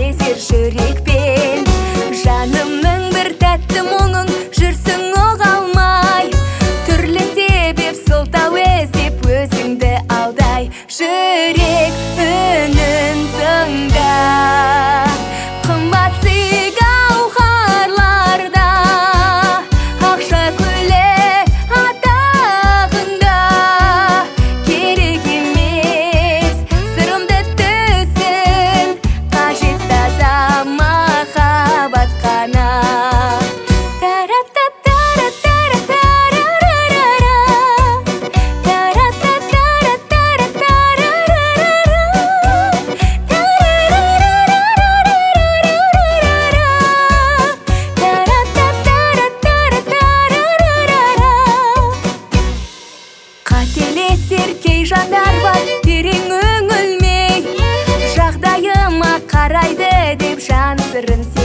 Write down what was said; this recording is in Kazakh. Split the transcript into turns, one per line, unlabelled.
сезер жүрекпен. Жанымның бір тәтті мұңын жүрсің оға алмай, түрлі себеп сылтау іздеп өзіңді алдай. Жүрек үнін тыңда, қымбат сый гауһарларда, ақша көле атағында. Керек емес сырымды түсін, қажет таза махаббат қана. Қателесер кей жандар бар, терең үңілмей, жағдайыма қарайды деп жан сырын